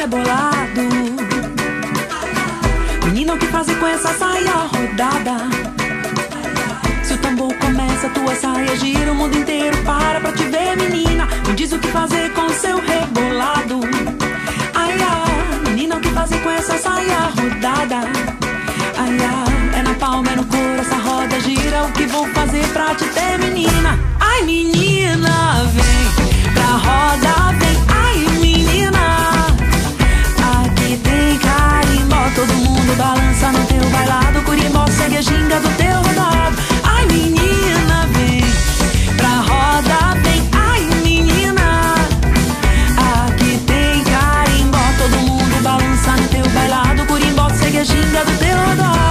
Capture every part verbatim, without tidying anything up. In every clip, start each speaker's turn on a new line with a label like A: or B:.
A: rebolado. Menina, o que fazer com essa saia rodada? Se o tambor começa, tua saia gira, o mundo inteiro para pra te ver, menina. Me diz o que fazer com seu rebolado. Ai, ai, menina, o que fazer com essa saia rodada? Ai, ai, é na palma, é no couro, essa roda gira. O que vou fazer pra te ter, menina? Ai, menina, vem pra roda, vem. Ai, menina, aqui tem carimbó. Todo mundo balança no teu bailado. Curimbó segue a ginga do teu rodado. Ai, menina, vem pra roda, vem. Ai, menina, aqui tem carimbó. Todo mundo balança no teu bailado. Curimbó segue a ginga do teu rodado.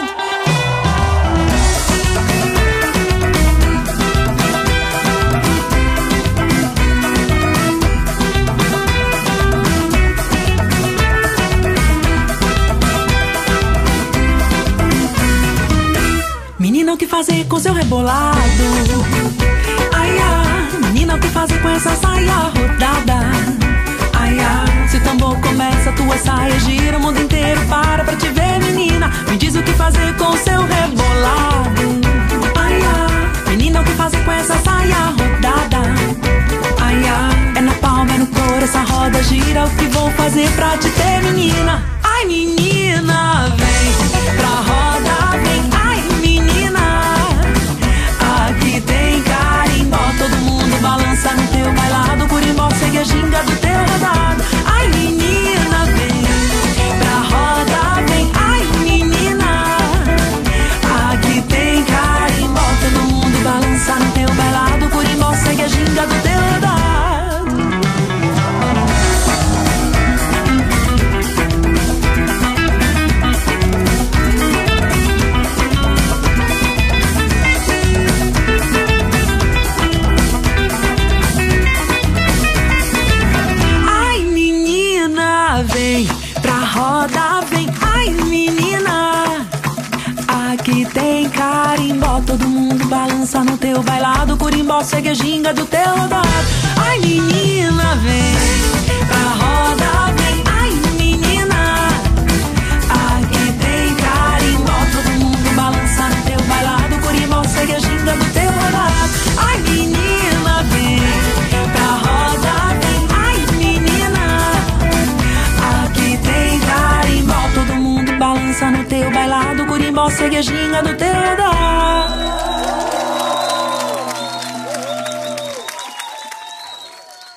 A: Menina, o que fazer com seu rebolado? Ai, ai, menina, o que fazer com essa saia rodada? Ai, ai, se o tambor começa, tua saia gira, o mundo inteiro para pra te ver, menina. Me diz o que fazer com seu rebolado. Ai, ai, menina, o que fazer com essa saia rodada? Ai, ai, é na palma, é no couro, essa roda gira. O que vou fazer pra te ter, menina? Ai, menina, vem pra roda, vem. Ai, aqui tem carimbó, todo mundo balança no teu bailado. Curimbó segue a ginga do teu rodado. Ai, menina, vem pra roda, vem. Ai, menina, aqui tem carimbó, todo mundo balança no teu bailado. Curimbó segue a ginga do teu rodado. Vem pra roda, vem. Ai, menina, aqui tem carimbó, todo mundo balança no teu bailado. Curimbó segue a ginga do teu rodado. Ai, menina, vem pra roda, vem. Ai, menina, aqui tem carimbó, todo mundo balança no teu bailado. Curimbó segue a ginga do teu rodado. Ai, menina, vem pra roda, vem. Ai, menina, aqui tem carimbó, todo mundo balança no teu bailado. Curimbó segue a ginga do teu rodado.